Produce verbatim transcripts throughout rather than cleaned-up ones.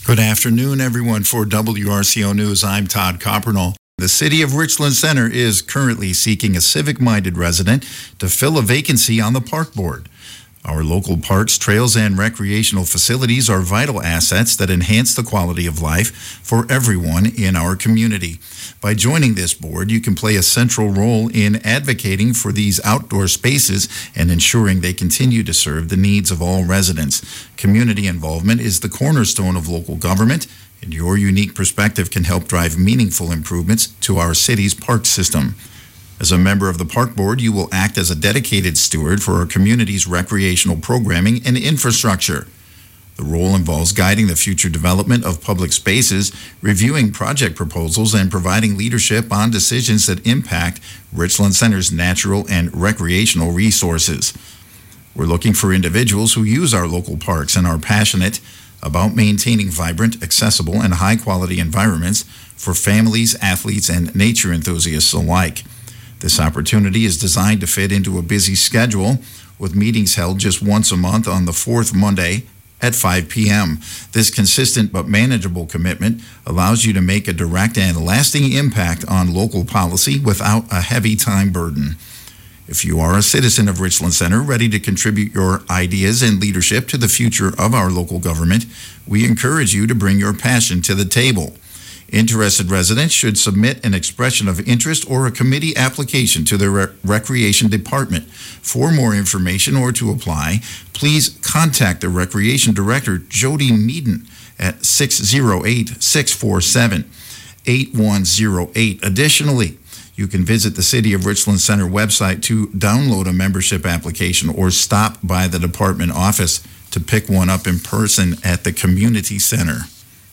Good afternoon, everyone. For W R C O News, I'm Todd Coppernall. The City of Richland Center is currently seeking a civic-minded resident to fill a vacancy on the Park Board. Our local parks, trails, and recreational facilities are vital assets that enhance the quality of life for everyone in our community. By joining this board, you can play a central role in advocating for these outdoor spaces and ensuring they continue to serve the needs of all residents. Community involvement is the cornerstone of local government, and your unique perspective can help drive meaningful improvements to our city's park system. As a member of the Park Board, you will act as a dedicated steward for our community's recreational programming and infrastructure. The role involves guiding the future development of public spaces, reviewing project proposals, and providing leadership on decisions that impact Richland Center's natural and recreational resources. We're looking for individuals who use our local parks and are passionate about maintaining vibrant, accessible, and high-quality environments for families, athletes, and nature enthusiasts alike. This opportunity is designed to fit into a busy schedule, with meetings held just once a month on the fourth Monday at five p.m. This consistent but manageable commitment allows you to make a direct and lasting impact on local policy without a heavy time burden. If you are a citizen of Richland Center ready to contribute your ideas and leadership to the future of our local government, we encourage you to bring your passion to the table. Interested residents should submit an expression of interest or a committee application to the Re- Recreation Department. For more information or to apply, please contact the Recreation Director, Jody Meaden, at six oh eight, six four seven, eight one oh eight. Additionally, you can visit the City of Richland Center website to download a membership application or stop by the department office to pick one up in person at the community center.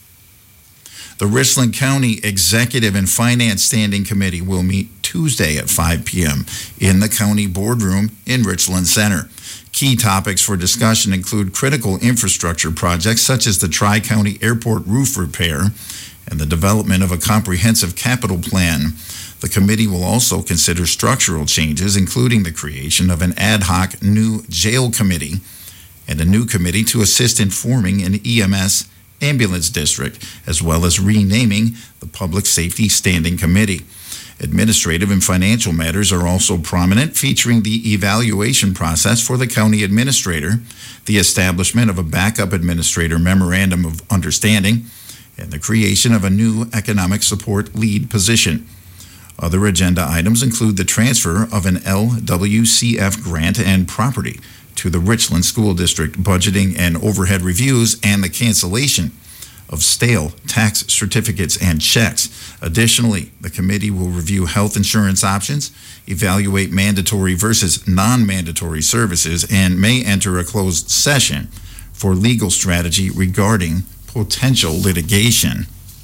The Richland County Executive and Finance Standing Committee will meet Tuesday at five p.m. in the county boardroom in Richland Center. Key topics for discussion include critical infrastructure projects such as the Tri-County Airport roof repair and the development of a comprehensive capital plan. The committee will also consider structural changes, including the creation of an ad hoc new jail committee and a new committee to assist in forming an E M S ambulance district, as well as renaming the Public Safety Standing Committee. Administrative and financial matters are also prominent, featuring the evaluation process for the county administrator, the establishment of a backup administrator memorandum of understanding, and the creation of a new economic support lead position. Other agenda items include the transfer of an L W C F grant and property to the Richland School District, budgeting and overhead reviews, and the cancellation of stale tax certificates and checks. Additionally, the committee will review health insurance options, evaluate mandatory versus non-mandatory services, and may enter a closed session for legal strategy regarding potential litigation.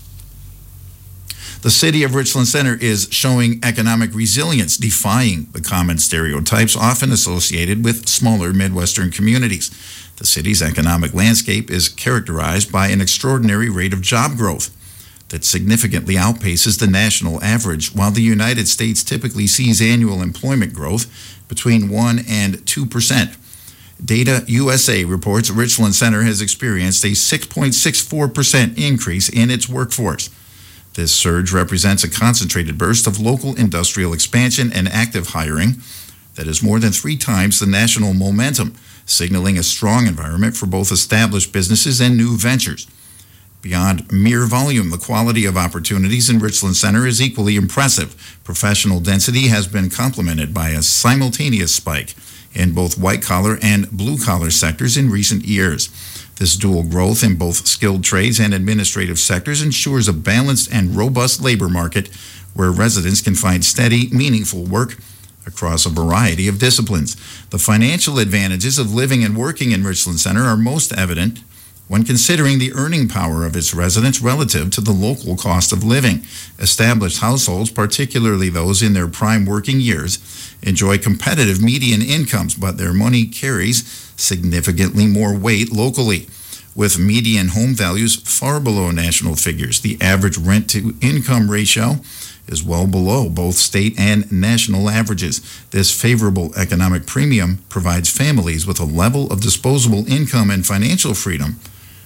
The City of Richland Center is showing economic resilience, defying the common stereotypes often associated with smaller Midwestern communities. The city's economic landscape is characterized by an extraordinary rate of job growth that significantly outpaces the national average, while the United States typically sees annual employment growth between one and two percent. Data U S A reports Richland Center has experienced a six point six four percent increase in its workforce. This surge represents a concentrated burst of local industrial expansion and active hiring that is more than three times the national momentum, signaling a strong environment for both established businesses and new ventures. Beyond mere volume, the quality of opportunities in Richland Center is equally impressive. Professional density has been complemented by a simultaneous spike in both white-collar and blue-collar sectors in recent years. This dual growth in both skilled trades and administrative sectors ensures a balanced and robust labor market where residents can find steady, meaningful work across a variety of disciplines. The financial advantages of living and working in Richland Center are most evident when considering the earning power of its residents relative to the local cost of living. Established households, particularly those in their prime working years, enjoy competitive median incomes, but their money carries significantly more weight locally. With median home values far below national figures, the average rent-to-income ratio is well below both state and national averages. This favorable economic premium provides families with a level of disposable income and financial freedom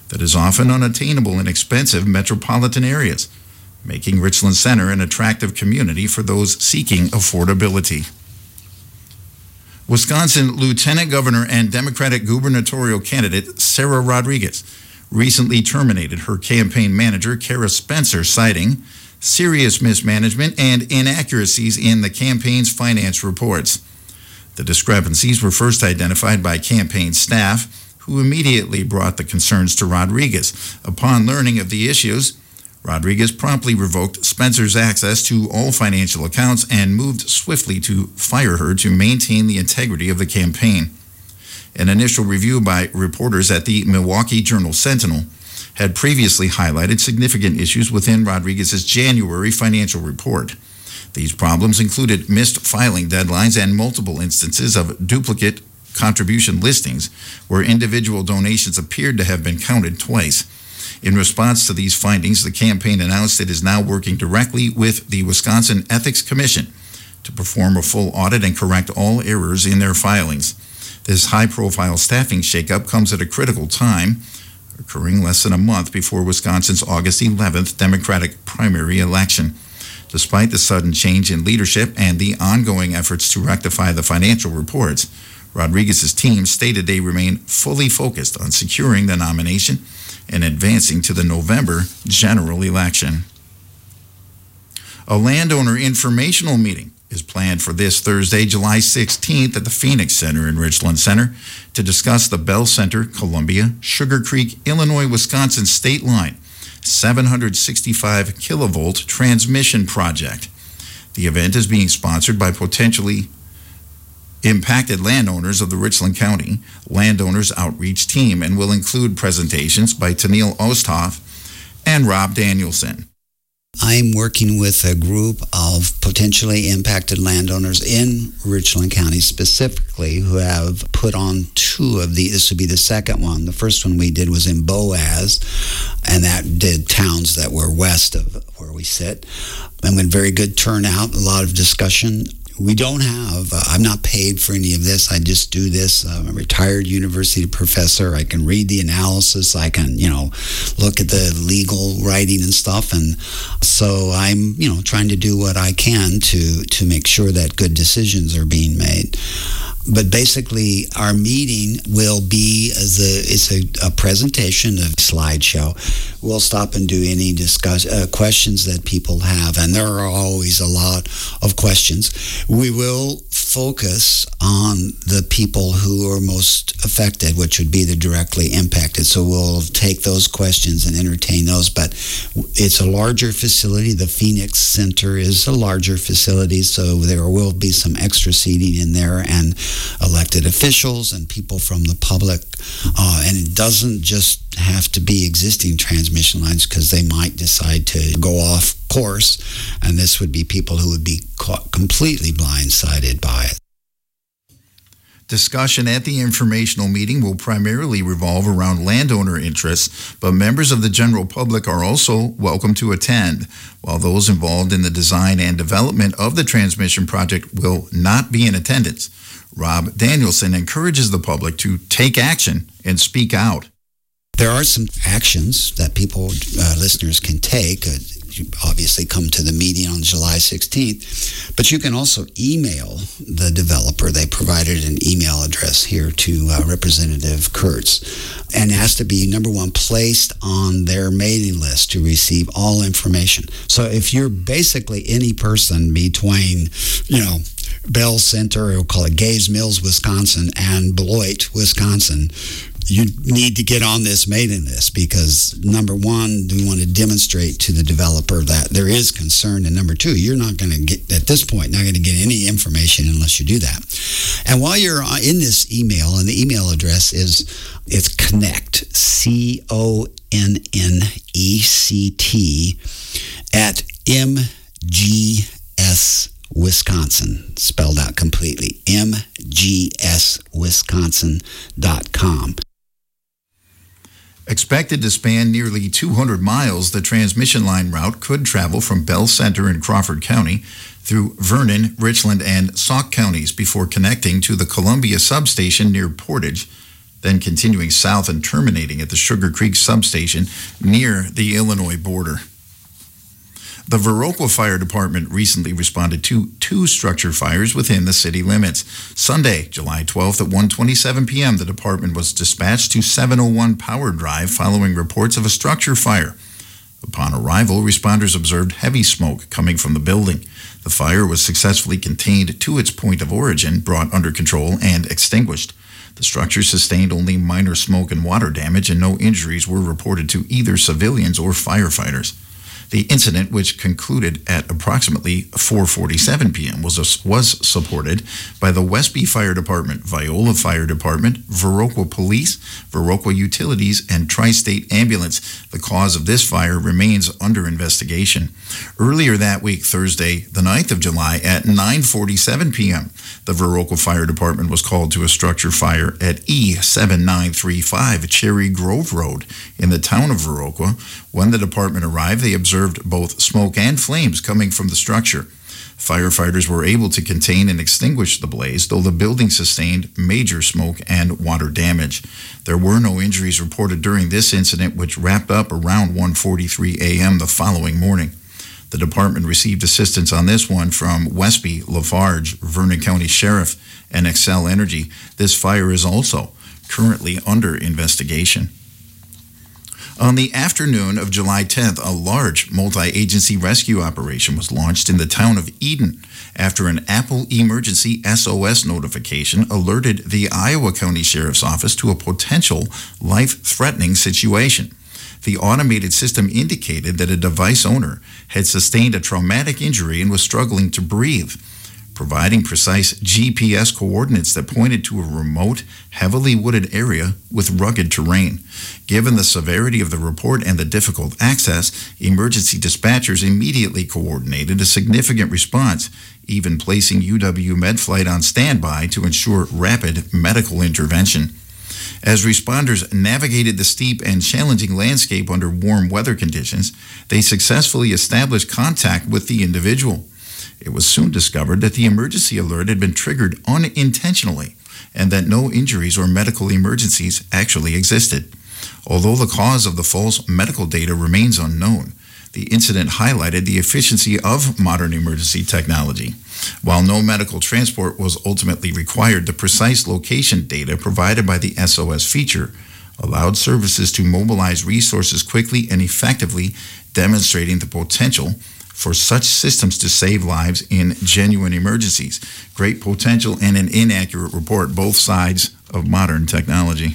that is often unattainable in expensive metropolitan areas, making Richland Center an attractive community for those seeking affordability. Wisconsin Lieutenant Governor and Democratic gubernatorial candidate Sarah Rodriguez recently terminated her campaign manager, Kara Spencer, citing serious mismanagement and inaccuracies in the campaign's finance reports. The discrepancies were first identified by campaign staff, who immediately brought the concerns to Rodriguez. Upon learning of the issues, Rodriguez promptly revoked Spencer's access to all financial accounts and moved swiftly to fire her to maintain the integrity of the campaign. An initial review by reporters at the Milwaukee Journal-Sentinel had previously highlighted significant issues within Rodriguez's January financial report. These problems included missed filing deadlines and multiple instances of duplicate contribution listings where individual donations appeared to have been counted twice. In response to these findings, the campaign announced it is now working directly with the Wisconsin Ethics Commission to perform a full audit and correct all errors in their filings. This high-profile staffing shakeup comes at a critical time, occurring less than a month before Wisconsin's August eleventh Democratic primary election. Despite the sudden change in leadership and the ongoing efforts to rectify the financial reports, Rodriguez's team stated they remain fully focused on securing the nomination and advancing to the November general election. A landowner informational meeting is planned for this Thursday, July sixteenth at the Phoenix Center in Richland Center to discuss the Bell Center, Columbia, Sugar Creek, Illinois, Wisconsin state line seven hundred sixty-five kilovolt transmission project. The event is being sponsored by potentially impacted landowners of the Richland County Landowners Outreach Team and will include presentations by Tennille Osthoff and Rob Danielson. I'm working with a group of potentially impacted landowners in Richland County specifically who have put on two of the, this would be the second one. The first one we did was in Boaz, and that did towns that were west of where we sit. And with very good turnout, a lot of discussion. We don't have, uh, I'm not paid for any of this. I just do this. I'm a retired university professor. I can read the analysis. I can, you know, look at the legal writing and stuff. And so I'm, you know, trying to do what I can to, to make sure that good decisions are being made. But basically, our meeting will be as a, it's a, a presentation of slideshow. We'll stop and do any discuss uh, questions that people have, and there are always a lot of questions. We will focus on the people who are most affected, which would be the directly impacted. So we'll take those questions and entertain those. But it's a larger facility. The Phoenix Center is a larger facility, so there will be some extra seating in there, and elected officials and people from the public. Uh, and it doesn't just have to be existing transmission lines, because they might decide to go off course, and this would be people who would be caught completely blindsided by it. Discussion at the informational meeting will primarily revolve around landowner interests, but members of the general public are also welcome to attend, while those involved in the design and development of the transmission project will not be in attendance. Rob Danielson encourages the public to take action and speak out. There are some actions that people, uh, listeners can take. Uh, you obviously come to the meeting on July sixteenth, but you can also email the developer. They provided an email address here to uh, Representative Kurtz, and has to be, number one, placed on their mailing list to receive all information. So if you're basically any person between, you know, Bell Center, or we'll call it Gays Mills, Wisconsin, and Beloit, Wisconsin, you need to get on this mailing list, because number one, we want to demonstrate to the developer that there is concern, and number two, you're not going to get, at this point, not going to get any information unless you do that. And while you're in this email, and the email address is, it's connect, C O N N E C T, at M G S Wisconsin, spelled out completely, M G S Wisconsin dot com. Expected to span nearly two hundred miles, the transmission line route could travel from Bell Center in Crawford County through Vernon, Richland, and Sauk counties before connecting to the Columbia substation near Portage then continuing south and terminating at the Sugar Creek substation near the Illinois border. The Viroqua Fire Department recently responded to two structure fires within the city limits. Sunday, July twelfth at one twenty-seven p.m., the department was dispatched to seven oh one Power Drive following reports of a structure fire. Upon arrival, responders observed heavy smoke coming from the building. The fire was successfully contained to its point of origin, brought under control, and extinguished. The structure sustained only minor smoke and water damage, and no injuries were reported to either civilians or firefighters. The incident, which concluded at approximately four forty-seven p.m., was, was supported by the Westby Fire Department, Viola Fire Department, Viroqua Police, Viroqua Utilities, and Tri-State Ambulance. The cause of this fire remains under investigation. Earlier that week, Thursday, the ninth of July, at nine forty-seven p.m., the Viroqua Fire Department was called to a structure fire at E seven nine three five Cherry Grove Road in the town of Viroqua. When the department arrived, they observed both smoke and flames coming from the structure. Firefighters were able to contain and extinguish the blaze, though the building sustained major smoke and water damage. There were no injuries reported during this incident, which wrapped up around one forty-three a.m. the following morning. The department received assistance on this one from Westby, Lafarge, Vernon County Sheriff, and Excel Energy. This fire is also currently under investigation. On the afternoon of July tenth, a large multi-agency rescue operation was launched in the town of Eden after an Apple emergency S O S notification alerted the Iowa County Sheriff's Office to a potential life-threatening situation. The automated system indicated that a device owner had sustained a traumatic injury and was struggling to breathe, providing precise G P S coordinates that pointed to a remote, heavily wooded area with rugged terrain. Given the severity of the report and the difficult access, emergency dispatchers immediately coordinated a significant response, even placing U W MedFlight on standby to ensure rapid medical intervention. As responders navigated the steep and challenging landscape under warm weather conditions, they successfully established contact with the individual. It was soon discovered that the emergency alert had been triggered unintentionally and that no injuries or medical emergencies actually existed. Although the cause of the false medical data remains unknown, the incident highlighted the efficiency of modern emergency technology. While no medical transport was ultimately required, the precise location data provided by the S O S feature allowed services to mobilize resources quickly and effectively, demonstrating the potential for such systems to save lives in genuine emergencies. Great potential and an inaccurate report, both sides of modern technology.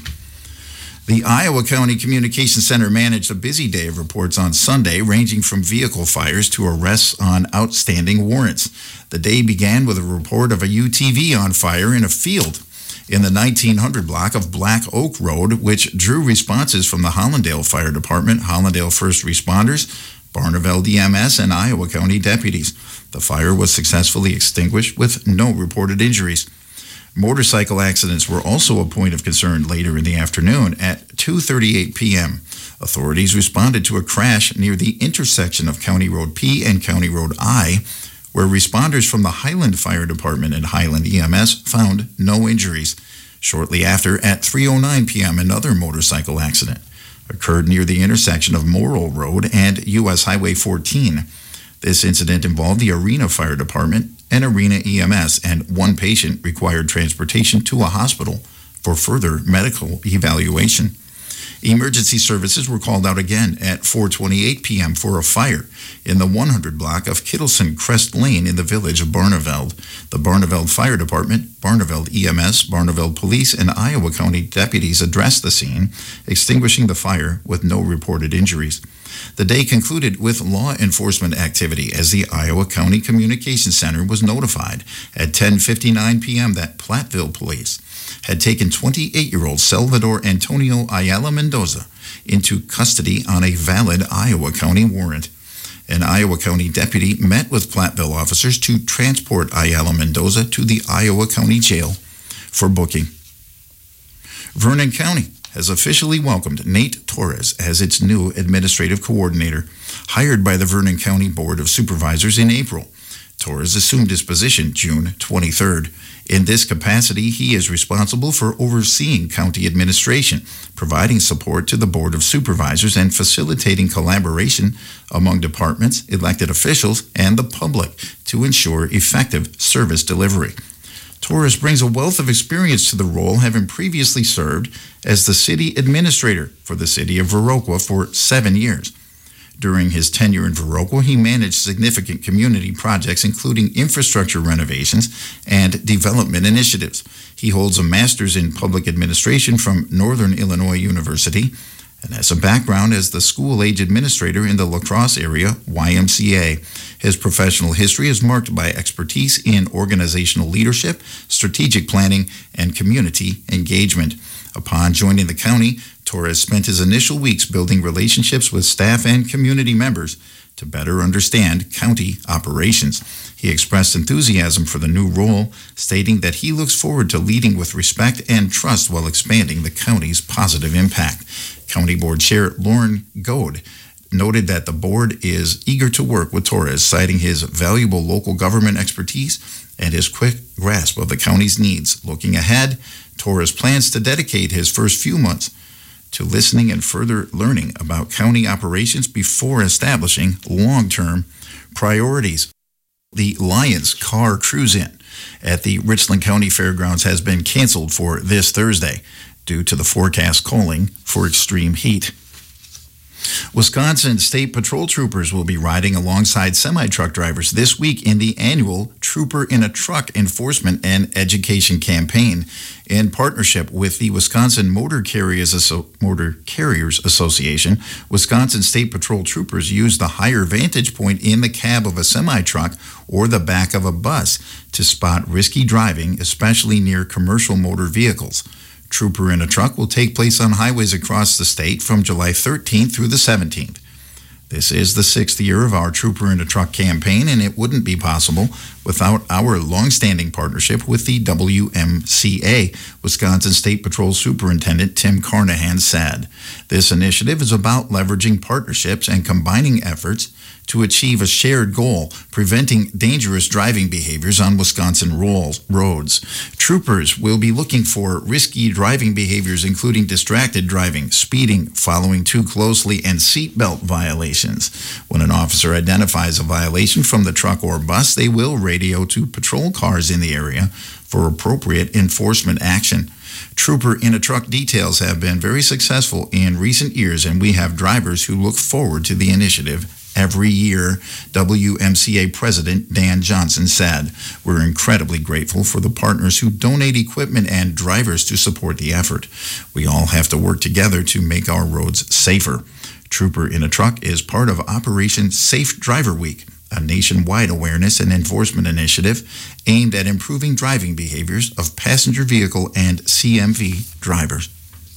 The Iowa County Communications Center managed a busy day of reports on Sunday, ranging from vehicle fires to arrests on outstanding warrants. The day began with a report of a U T V on fire in a field in the nineteen hundred block of Black Oak Road, which drew responses from the Hollandale Fire Department, Hollandale First Responders, Barneveld E M S, and Iowa County deputies. The fire was successfully extinguished with no reported injuries. Motorcycle accidents were also a point of concern later in the afternoon. At two thirty-eight p.m., authorities responded to a crash near the intersection of County Road P and County Road I, where responders from the Highland Fire Department and Highland E M S found no injuries. Shortly after, at three oh nine p.m., another motorcycle accident occurred near the intersection of Morrill Road and U S Highway fourteen. This incident involved the Arena Fire Department and Arena E M S, and one patient required transportation to a hospital for further medical evaluation. Emergency services were called out again at four twenty-eight p.m. for a fire in the one hundred block of Kittleson Crest Lane in the village of Barneveld. The Barneveld Fire Department, Barneveld E M S, Barneveld Police, and Iowa County deputies addressed the scene, extinguishing the fire with no reported injuries. The day concluded with law enforcement activity as the Iowa County Communications Center was notified at ten fifty-nine p.m. that Platteville Police had taken twenty-eight-year-old Salvador Antonio Ayala Mendoza into custody on a valid Iowa County warrant. An Iowa County deputy met with Platteville officers to transport Ayala Mendoza to the Iowa County Jail for booking. Vernon County has officially welcomed Nate Torres as its new administrative coordinator, hired by the Vernon County Board of Supervisors in April. Torres assumed his position June twenty-third. In this capacity, he is responsible for overseeing county administration, providing support to the Board of Supervisors, and facilitating collaboration among departments, elected officials, and the public to ensure effective service delivery. Torres brings a wealth of experience to the role, having previously served as the city administrator for the city of Viroqua for seven years. During his tenure in Viroqua, he managed significant community projects, including infrastructure renovations and development initiatives. He holds a master's in public administration from Northern Illinois University and has a background as the school-age administrator in the La Crosse area Y M C A. His professional history is marked by expertise in organizational leadership, strategic planning, and community engagement. Upon joining the county, Torres spent his initial weeks building relationships with staff and community members to better understand county operations. He expressed enthusiasm for the new role, stating that he looks forward to leading with respect and trust while expanding the county's positive impact. County Board Chair Lauren Goad noted that the board is eager to work with Torres, citing his valuable local government expertise and his quick grasp of the county's needs. Looking ahead, Torres plans to dedicate his first few months to listening and further learning about county operations before establishing long-term priorities. The Lions Car Cruise-In at the Richland County Fairgrounds has been canceled for this Thursday due to the forecast calling for extreme heat. Wisconsin State Patrol troopers will be riding alongside semi-truck drivers this week in the annual Trooper in a Truck Enforcement and Education Campaign. In partnership with the Wisconsin Motor Carriers, Asso- Motor Carriers Association, Wisconsin State Patrol troopers use the higher vantage point in the cab of a semi-truck or the back of a bus to spot risky driving, especially near commercial motor vehicles. Trooper in a Truck will take place on highways across the state from July thirteenth through the seventeenth. This is the sixth year of our Trooper in a Truck campaign, and it wouldn't be possible without our longstanding partnership with the W M C A, Wisconsin State Patrol Superintendent Tim Carnahan said. This initiative is about leveraging partnerships and combining efforts to achieve a shared goal, preventing dangerous driving behaviors on Wisconsin roads. Troopers will be looking for risky driving behaviors, including distracted driving, speeding, following too closely, and seatbelt violations. When an officer identifies a violation from the truck or bus, they will radio to patrol cars in the area for appropriate enforcement action. Trooper in a Truck details have been very successful in recent years, and we have drivers who look forward to the initiative every year, W M C A President Dan Johnson said. We're incredibly grateful for the partners who donate equipment and drivers to support the effort. We all have to work together to make our roads safer. Trooper in a Truck is part of Operation Safe Driver Week, a nationwide awareness and enforcement initiative aimed at improving driving behaviors of passenger vehicle and C M V drivers.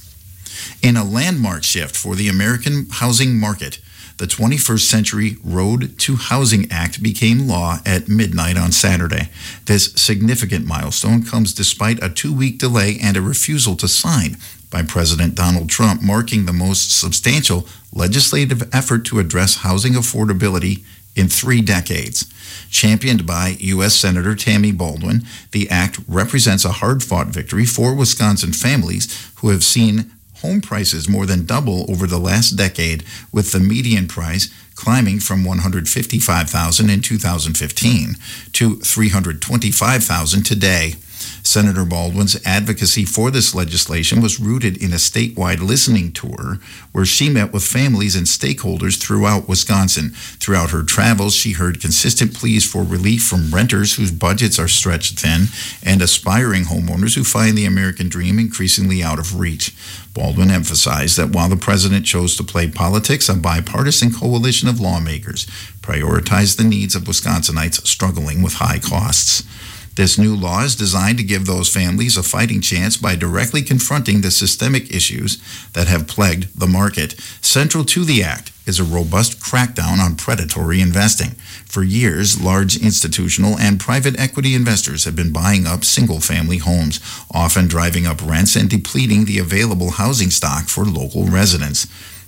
In a landmark shift for the American housing market, the twenty-first Century Road to Housing Act became law at midnight on Saturday. This significant milestone comes despite a two-week delay and a refusal to sign by President Donald Trump, marking the most substantial legislative effort to address housing affordability in three decades. Championed by U S Senator Tammy Baldwin, the act represents a hard-fought victory for Wisconsin families who have seen home prices more than double over the last decade, with the median price climbing from one hundred fifty-five thousand dollars in two thousand fifteen to three hundred twenty-five thousand dollars today. Senator Baldwin's advocacy for this legislation was rooted in a statewide listening tour where she met with families and stakeholders throughout Wisconsin. Throughout her travels, she heard consistent pleas for relief from renters whose budgets are stretched thin and aspiring homeowners who find the American dream increasingly out of reach. Baldwin emphasized that while the president chose to play politics, a bipartisan coalition of lawmakers prioritized the needs of Wisconsinites struggling with high costs. This new law is designed to give those families a fighting chance by directly confronting the systemic issues that have plagued the market. Central to the act is a robust crackdown on predatory investing. For years, large institutional and private equity investors have been buying up single-family homes, often driving up rents and depleting the available housing stock for local residents.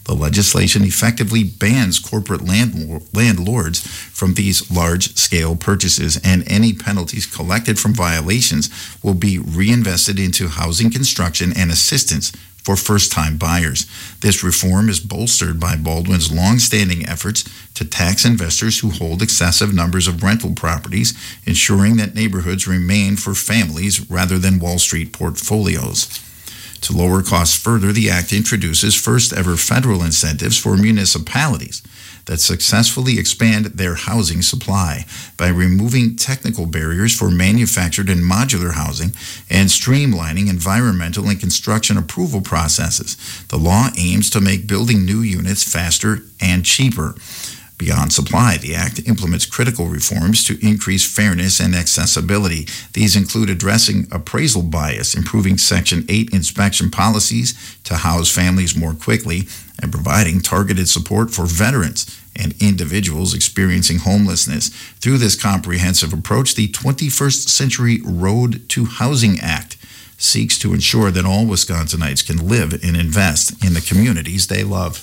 The legislation effectively bans corporate landlord, landlords from these large-scale purchases, and any penalties collected from violations will be reinvested into housing construction and assistance for first-time buyers. This reform is bolstered by Baldwin's long-standing efforts to tax investors who hold excessive numbers of rental properties, ensuring that neighborhoods remain for families rather than Wall Street portfolios. To lower costs further, the Act introduces first-ever federal incentives for municipalities that successfully expand their housing supply by removing technical barriers for manufactured and modular housing and streamlining environmental and construction approval processes. The law aims to make building new units faster and cheaper. Beyond supply, the Act implements critical reforms to increase fairness and accessibility. These include addressing appraisal bias, improving Section eight inspection policies to house families more quickly, and providing targeted support for veterans and individuals experiencing homelessness. Through this comprehensive approach, the twenty-first Century Road to Housing Act seeks to ensure that all Wisconsinites can live and invest in the communities they love.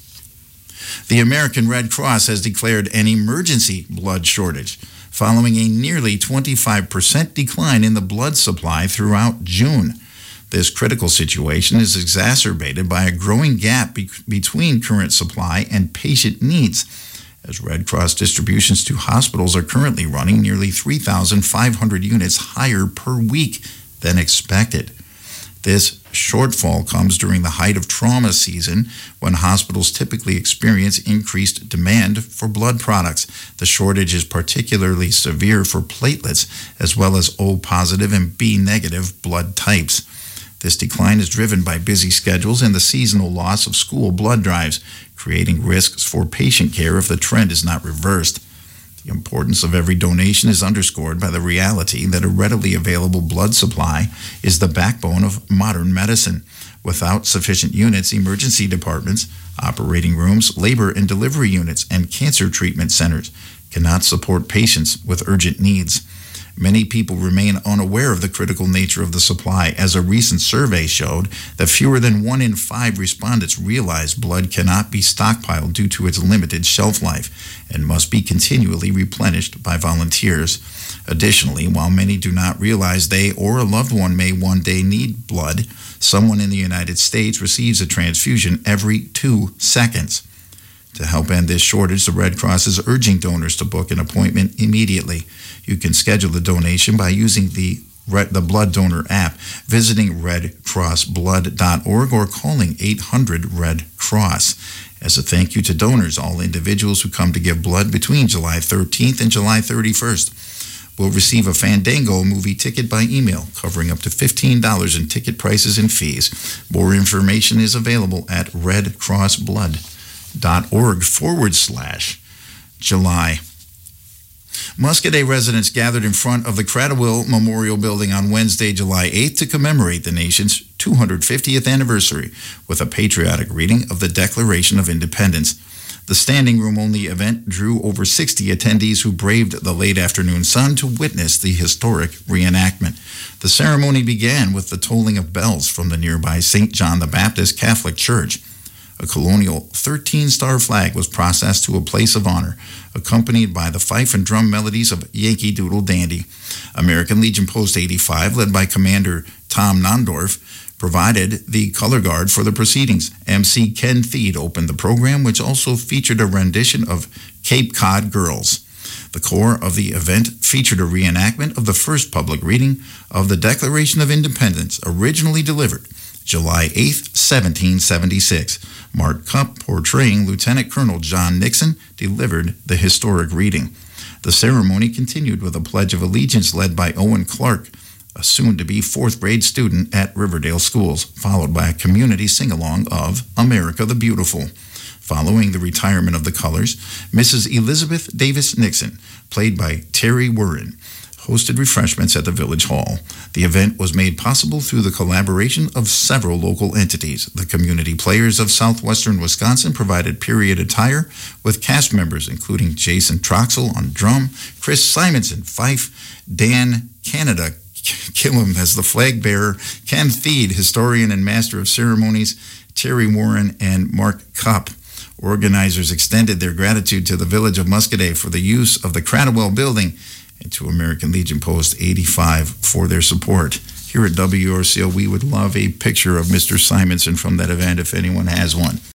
The American Red Cross has declared an emergency blood shortage following a nearly twenty-five percent decline in the blood supply throughout June. This critical situation is exacerbated by a growing gap be- between current supply and patient needs, as Red Cross distributions to hospitals are currently running nearly three thousand five hundred units higher per week than expected. This shortfall comes during the height of trauma season, when hospitals typically experience increased demand for blood products. The shortage is particularly severe for platelets, as well as O positive and B negative blood types. This decline is driven by busy schedules and the seasonal loss of school blood drives, creating risks for patient care if the trend is not reversed. The importance of every donation is underscored by the reality that a readily available blood supply is the backbone of modern medicine. Without sufficient units, emergency departments, operating rooms, labor and delivery units, and cancer treatment centers cannot support patients with urgent needs. Many people remain unaware of the critical nature of the supply, as a recent survey showed that fewer than one in five respondents realize blood cannot be stockpiled due to its limited shelf life and must be continually replenished by volunteers. Additionally, while many do not realize they or a loved one may one day need blood, someone in the United States receives a transfusion every two seconds. To help end this shortage, the Red Cross is urging donors to book an appointment immediately. You can schedule a donation by using the the Blood Donor app, visiting red cross blood dot org, or calling eight hundred red cross. As a thank you to donors, all individuals who come to give blood between July thirteenth and July thirty-first will receive a Fandango movie ticket by email, covering up to fifteen dollars in ticket prices and fees. More information is available at red cross blood dot org forward slash July. Muscoda residents gathered in front of the Cradwell Memorial Building on Wednesday, July eighth, to commemorate the nation's two hundred fiftieth anniversary with a patriotic reading of the Declaration of Independence. The standing room only event drew over sixty attendees who braved the late afternoon sun to witness the historic reenactment. The ceremony began with the tolling of bells from the nearby Saint John the Baptist Catholic Church. A colonial thirteen-star flag was processed to a place of honor, accompanied by the fife and drum melodies of Yankee Doodle Dandy. American Legion Post eighty-five, led by Commander Tom Nondorf, provided the color guard for the proceedings. M C Ken Theed opened the program, which also featured a rendition of Cape Cod Girls. The core of the event featured a reenactment of the first public reading of the Declaration of Independence, originally delivered July eighth, seventeen seventy-six. Mark Cupp, portraying Lieutenant Colonel John Nixon, delivered the historic reading. The ceremony continued with a Pledge of Allegiance led by Owen Clark, a soon-to-be fourth-grade student at Riverdale Schools, followed by a community sing-along of America the Beautiful. Following the retirement of the colors, Missus Elizabeth Davis Nixon, played by Terry Warren, hosted refreshments at the Village Hall. The event was made possible through the collaboration of several local entities. The community players of southwestern Wisconsin provided period attire, with cast members including Jason Troxel on drum, Chris Simonson fife, Dan Canada Killam as the flag bearer, Ken Theed, historian and master of ceremonies, Terry Warren, and Mark Kopp. Organizers extended their gratitude to the Village of Muscoda for the use of the Cradwell building and to American Legion Post eighty-five for their support. Here at W R C O, we would love a picture of Mister Simonson from that event if anyone has one.